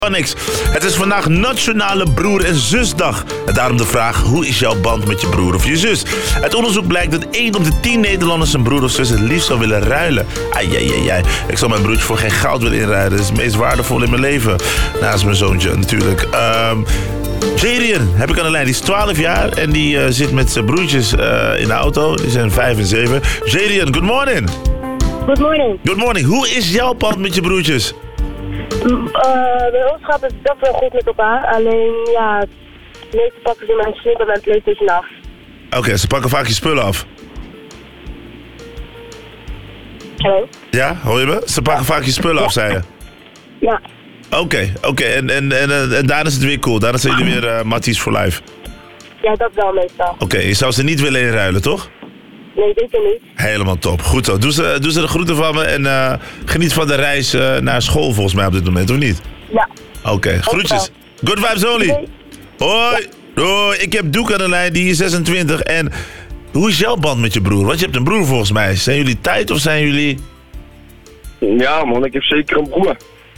Niks. Het is vandaag Nationale Broer- en Zusdag. En daarom de vraag, hoe is jouw band met je broer of je zus? Uit onderzoek blijkt dat 1 op de 10 Nederlanders zijn broer of zus het liefst zou willen ruilen. Ai. Ik zou mijn broertje voor geen goud willen inruilen. Dat is het meest waardevol in mijn leven. Naast mijn zoontje natuurlijk. Jadrian heb ik aan de lijn. Die is 12 jaar en die zit met zijn broertjes in de auto. Die zijn 5 en 7. Jadrian, good morning. Good morning. Good morning. Hoe is jouw band met je broertjes? Bij ons gaat het best wel goed met elkaar. Alleen, ja, meestal pakken ze mijn slip en mijn PlayStation af. Oké, ze pakken vaak je spullen af. Hallo? Ja, hoor je me? Ze pakken vaak je spullen af, zei je? Ja. Oké. En daar is het weer cool. Daar zijn jullie weer matties for life. Ja, dat wel meestal. Oké, je zou ze niet willen inruilen, toch? Nee, zeker niet. Helemaal top. Goed zo. Doe ze de groeten van me en geniet van de reis naar school volgens mij op dit moment, of niet? Ja. Oké, groetjes. Good vibes only. Okay. Hoi. Hoi. Ik heb Doek aan de lijn, die is 26. En hoe is jouw band met je broer? Want je hebt een broer volgens mij. Zijn jullie tijd of zijn jullie... Ja man, ik heb zeker een broer.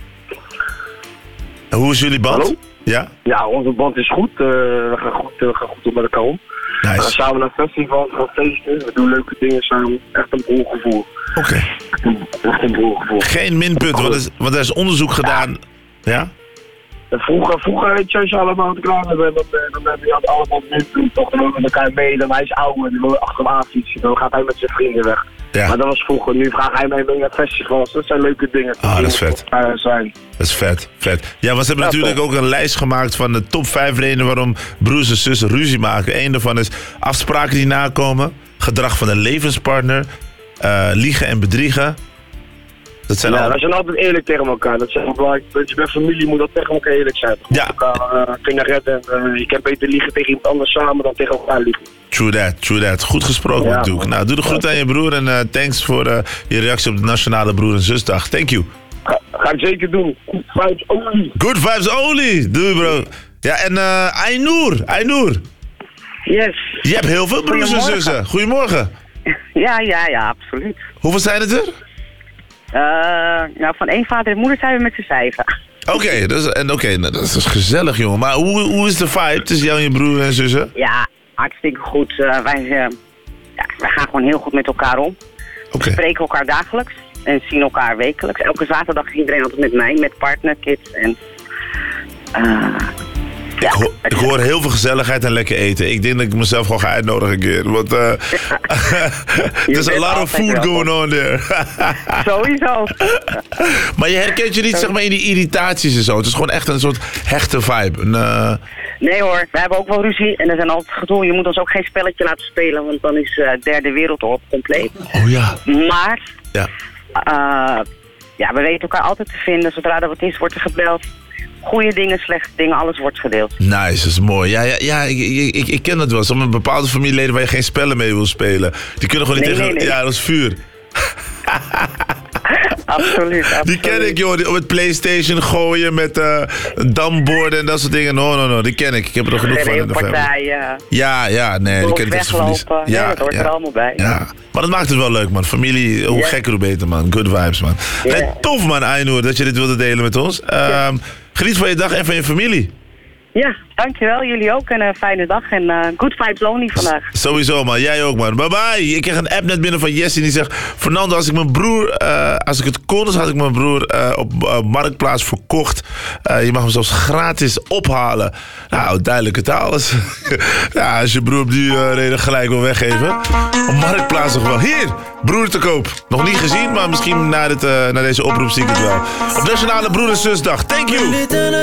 En hoe is jullie band? Hallo? Ja? Ja, onze band is goed. We gaan goed met elkaar om. We gaan Nice. samen naar festivals, we gaan feesten. We doen leuke dingen samen. Echt een broergevoel. Oké. Echt een broergevoel. Geen minpunt, want er is onderzoek gedaan. Ja? En vroeger weet je, als je allemaal aan het klaar bent, dan hebben we allemaal minpunten. Toch, dan lopen we met elkaar mee. Dan hij is ouder, dan wil je achter hem aan fietsen. Dan gaat hij met zijn vrienden weg. Ja. Maar dat was vroeger. Nu vraagt hij mij mee naar festivals. Dat zijn leuke dingen. Ah, dat is vet. Zijn. Dat is vet. Ja, want ze hebben natuurlijk ook een lijst gemaakt van de top 5 redenen waarom broers en zussen ruzie maken. Eén daarvan is afspraken die nakomen, gedrag van een levenspartner, liegen en bedriegen. Dat zijn Ja, wij zijn altijd eerlijk tegen elkaar. Dat is belangrijk. Dat je bij familie moet dat tegen elkaar eerlijk zijn. Ja. Elkaar kunnen redden. Je kan beter liegen tegen iemand anders samen dan tegen elkaar liegen. True that. Goed gesproken, Ja, Doek. man. Nou, doe de groet aan je broer en thanks voor je reactie op de Nationale Broer- en Zusdag. Thank you. Ga ik zeker doen. Goed vibes only. Good vibes only. Doei, bro. Ja, en Aynur. Yes. Je hebt heel veel broers en Goedemorgen. zussen. Goedemorgen. Ja, absoluut. Hoeveel zijn het er? Nou, van één vader en moeder zijn we met z'n 5. Oké, dat is dus gezellig, jongen. Maar hoe is de vibe tussen jou en je broer en zussen? Ja, hartstikke goed. Wij gaan gewoon heel goed met elkaar om. Oké. We spreken elkaar dagelijks en zien elkaar wekelijks. Elke zaterdag is iedereen altijd met mij, met partner, kids en... Ik hoor heel veel gezelligheid en lekker eten. Ik denk dat ik mezelf gewoon ga uitnodigen een keer. Want there's a lot of food going on there. Sowieso. Maar je herkent je niet zeg maar in die irritaties en zo. Het is gewoon echt een soort hechte vibe. Nee hoor, we hebben ook wel ruzie en er zijn altijd gedoe. Je moet ons ook geen spelletje laten spelen, want dan is derde wereldoorlog compleet. Oh ja. Maar... Ja. we weten elkaar altijd te vinden. Zodra er wat is, wordt er gebeld. Goede dingen, slechte dingen, alles wordt gedeeld. Nice, dat is mooi. Ja, ik ken dat wel. Sommige bepaalde familieleden waar je geen spellen mee wil spelen. Die kunnen gewoon niet tegen... Nee. Ja, dat is vuur. Absoluut. Die ken ik, joh. Die op het PlayStation gooien met damborden en dat soort dingen. No. Die ken ik. Ik heb er nog genoeg van in de family. Partijen. Ja, nee. Die ken ik als verlies. Ja, dat hoort er allemaal bij. Ja. Maar dat maakt het wel leuk, man. Familie, hoe gekker, hoe beter, man. Good vibes, man. Ja. Nee, tof, man, Aynur, dat je dit wilde delen met ons. Geniet van je dag en van je familie. Ja, dankjewel. Jullie ook. En een fijne dag. En good vibes only vandaag. Sowieso, man. Jij ook, man. Bye bye. Ik kreeg een app net binnen van Jessie die zegt... Fernando, als ik mijn broer... als ik het kon, dus had ik mijn broer op Marktplaats verkocht. Je mag hem zelfs gratis ophalen. Nou, duidelijke taal. Ja, als je broer op die reden gelijk wil weggeven. Op Marktplaats nog wel. Hier, broer te koop. Nog niet gezien, maar misschien na deze oproep zie ik het wel. Op Nationale Broer- en Zusdag. Thank you.